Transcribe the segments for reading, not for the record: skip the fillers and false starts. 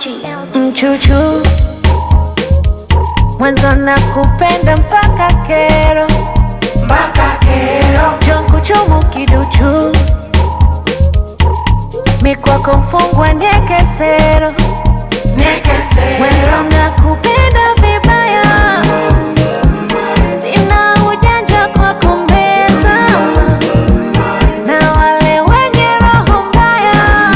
Mchuchu mwanzo na kupenda mpaka kero, jongo chomo kiduchu, mikwako mfungwa nekesero, mwanzo na kupenda vibaya, sina ujanja kwa kumbeza, na wale wenye roho mbaya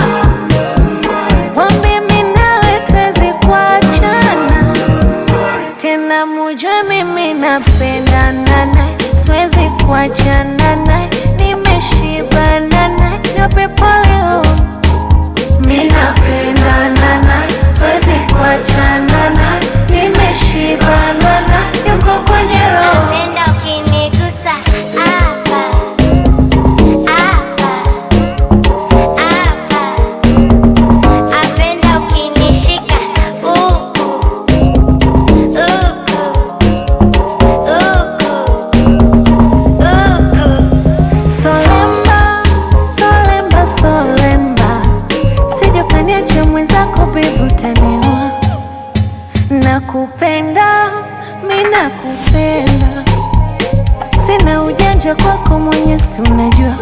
wambi mimi nawe tuwezi kuachana tena, mujue mimi napendana naye, siwezi kuachana naye, nimeshibana naye, niwape pole oh. Mimi napendana naye, siwezi kuachana naye, nimeshibana naye, yuko kwenye roho. Napenda ukinigusa hapa hapa hapa, napenda ukinishika huku huku huku. Solemba, solemba, solemba, sije ukaniacha mwenzako bibi utaniua. Nakupenda, mimi nakupenda, sina ujanja kwako mwenyezi unajua.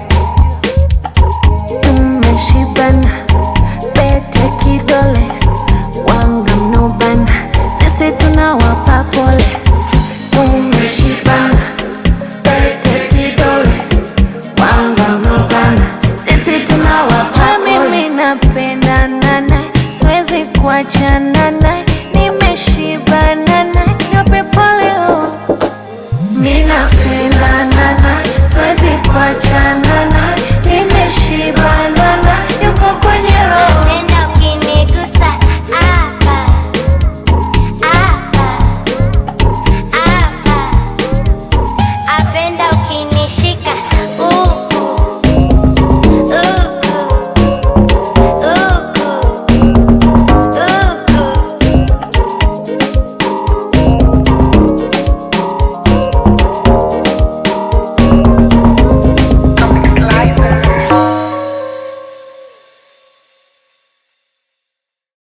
Tumeshibana, pete kidole, wanga mnobana, sisi tunawapa pole. Tumeshibana, pete kidole, wanga mnobana, sisi tunawapa pole. Mimi napendana naye, siwezi kuachana naye, nimeshibana naye, niwape pole oh. Mimi napendana naye, siwezi kuachana